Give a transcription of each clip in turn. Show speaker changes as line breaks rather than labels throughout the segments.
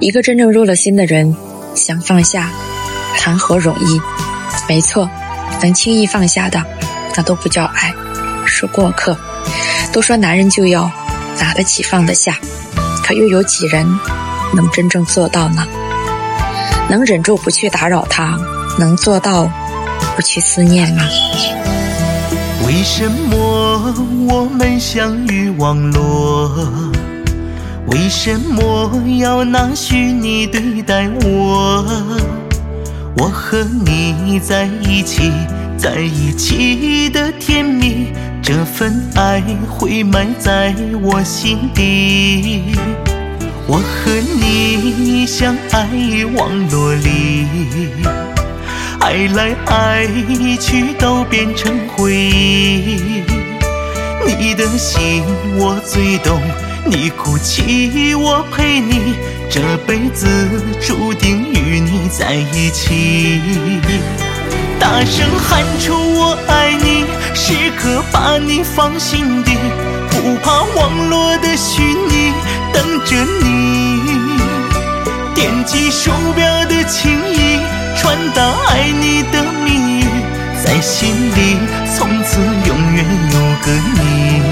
一个真正入了心的人，想放下，谈何容易？没错，能轻易放下的，那都不叫爱，是过客。都说男人就要拿得起放得下，可又有几人能真正做到呢？能忍住不去打扰他，能做到不去思念吗？
为什么我们相遇网络？为什么要拿虚拟对待我？我和你在一起，在一起的甜蜜，这份爱会埋在我心底。我和你相爱网络里，爱来爱去都变成回忆。你的心我最懂，你哭泣我陪你，这辈子注定与你在一起。大声喊出我爱你，时刻把你放心底，不怕网络的虚拟，等着你。点击手表的情意，传达爱你的蜜语，在心里从此永远有个你。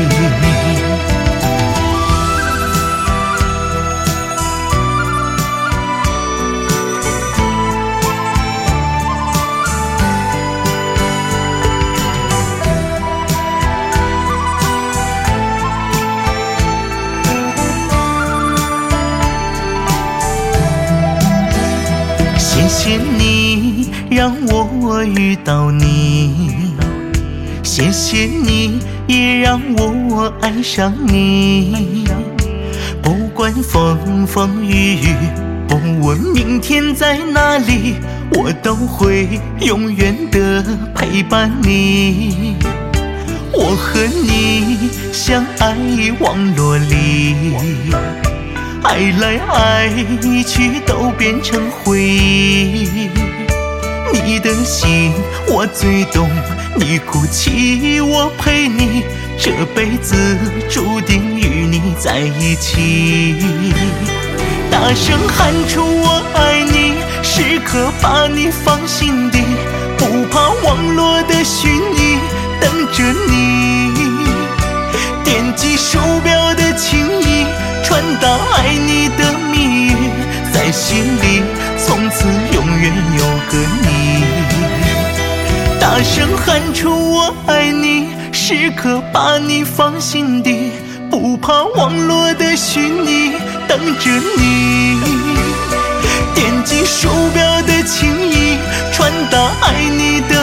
谢谢你让我遇到你，谢谢你也让我爱上你。不管风风雨雨，不问明天在哪里，我都会永远的陪伴你。我和你相爱网络里，爱来爱去都变成回忆。你的心我最懂，你哭泣我陪你，这辈子注定与你在一起。大声喊出我爱你，时刻把你放心底，不怕网络的虚拟，等着你。点击手表的情意，传达爱你的蜜语，在心里从此永远有个你。大声喊出我爱你，时刻把你放心底，不怕网络的虚拟，等着你。点击手表的情意，传达爱你的